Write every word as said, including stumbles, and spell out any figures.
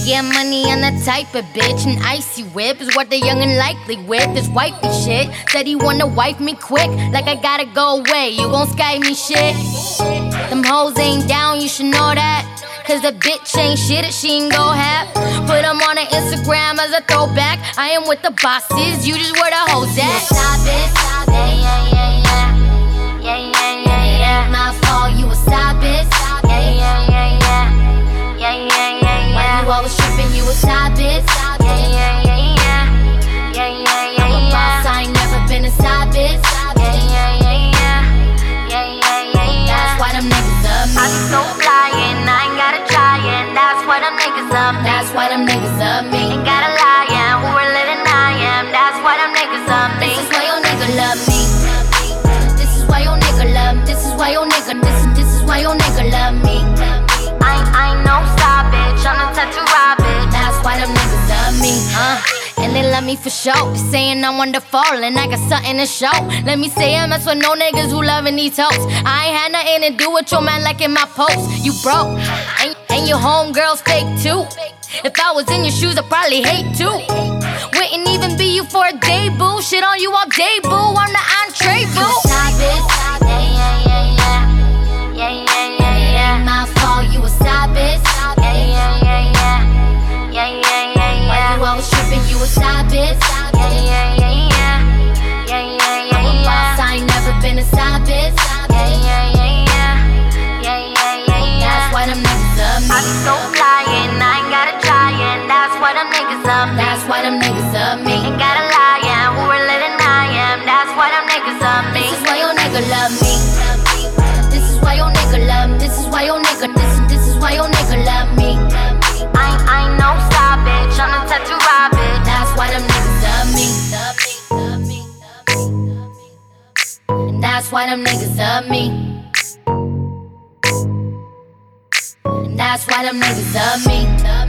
Yeah, money on that type of bitch. An icy whip is what the young and likely with. This wifey shit said he wanna wife me quick, like I gotta go away, you gon' Skype me shit. Them hoes ain't down, you should know that, cause the bitch ain't shit if she ain't go half. Put them on her Instagram as a throwback. I am with the bosses, you just where the hoes at. Stop it, stop it, yeah, yeah, yeah. Yeah, yeah, yeah, yeah. It ain't my fault, you a stop it. Yeah, yeah, yeah, yeah. Yeah, yeah, yeah, yeah. Why you always tripping, you a stop it. Yeah, yeah, yeah, yeah. Yeah, yeah, yeah, yeah. I'm a boss, I ain't never been a stop it. Yeah, yeah, yeah, yeah. Yeah, yeah, yeah, yeah. That's why them niggas up me. I be so flying, I ain't gotta try, and that's why them niggas up me. That's why them niggas up me. Ain't gotta lie, yeah, who are living I am. That's why them niggas up me. This is why your nigga love me. This is why your nigga love me. This is why your nigga, this, this is why your nigga love me. I, I ain't no stop bitch, I'm a tattoo rabbit. That's why them niggas love me, uh. And they love me for show, saying I'm wonderful and I got something to show. Let me say I mess with no niggas who loving these hoes. I ain't had nothing to do with your man like in my post. You broke, and, and your homegirl's fake too. If I was in your shoes, I'd probably hate too. Wouldn't even be you for a day, boo. Shit on you all day, boo. I'm the entree, boo. Stop it, yeah, yeah, yeah, yeah. Yeah, yeah, yeah, yeah. Ain't my fault, you a stop it. Yeah, yeah, yeah, yeah. Yeah, yeah, yeah, yeah. Why you always tripping, you a stop it. Yeah, yeah, yeah, yeah. Yeah, yeah, yeah, yeah. I'm a boss, I ain't never been a stop it. Yeah, yeah, yeah, yeah. Yeah, yeah, yeah, yeah. That's why them niggas up me. I be so flying, I ain't gotta try, and that's why them niggas up me. That's why them niggas up me. Ain't gotta lie, yeah, who are living I am. That's why them niggas up me. This is why your nigga love me. This is why your nigga love me. This is why your nigga, this, this is why your nigga love me. I ain't, I ain't no stop bitch, I'm a tattoo rabbit. That's why them niggas love me. And that's why them niggas love me. And that's why them niggas love me.